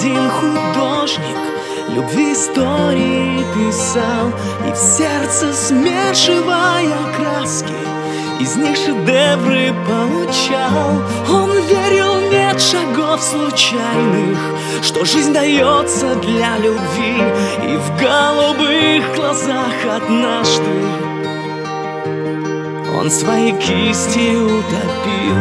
один художник любви истории писал, и в сердце смешивая краски, из них шедевры получал. Он верил, нет шагов случайных, что жизнь дается для любви, и в голубых глазах однажды он свои кисти утопил.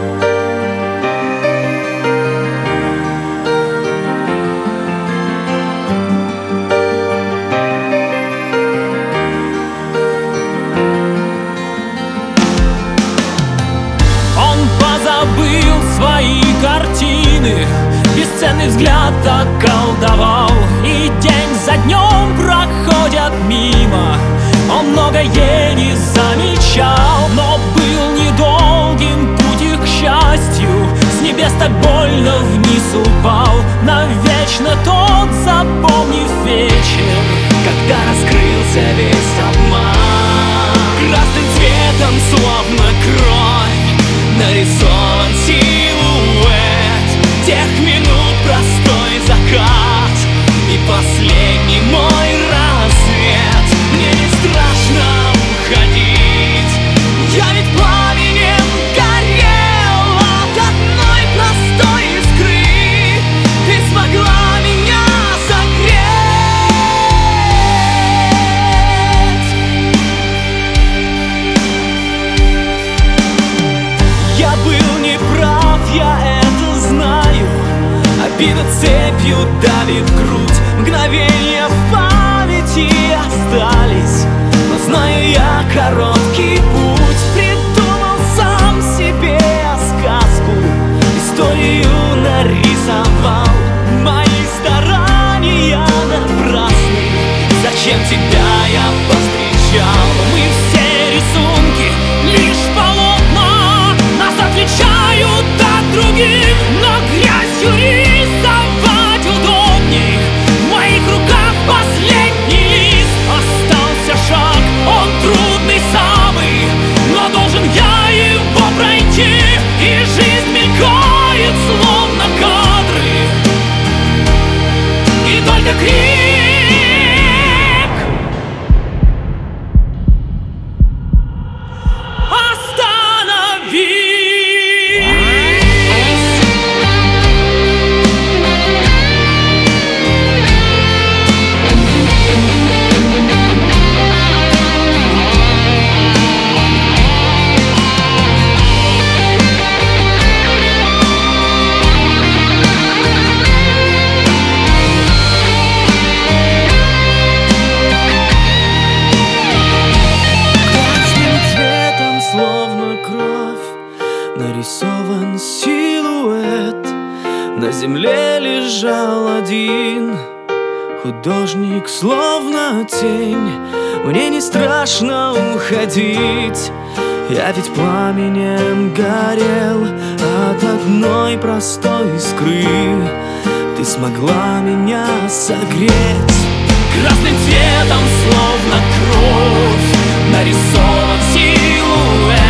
Позабыл свои картины, бесценный взгляд околдовал, и день за днем проходят мимо. Он многое не замечал, но был недолгим путь их к счастью. С небес так больно вниз упал, навечно тот запомнив вечер, когда раскрылся весь обман. Красным цветом, словно кровь, нарисован силуэт тех минут, простой закат и последний мой рассвет. Мне не страшно уходить, я ведь пламенем горел от одной простой искры. Ты смогла меня согреть. Я был неправ, я это знаю. Обида цепью давит грудь, мгновения в памяти остались, но знаю я короткий путь. Придумал сам себе сказку, историю нарисовал. Мои старания напрасны, зачем тебя я повстречал? Мы все рисунки, лишь полотна, нас отличают от других, но грязью рисовать удобней. В моих руках последний лист, остался шаг, он трудный самый, но должен я его пройти. И жизнь мелькает, словно кадры, и только крик. Нарисован силуэт, на земле лежал один художник, словно тень. Мне не страшно уходить, я ведь пламенем горел от одной простой искры. Ты смогла меня согреть. Красным цветом, словно кровь, нарисован силуэт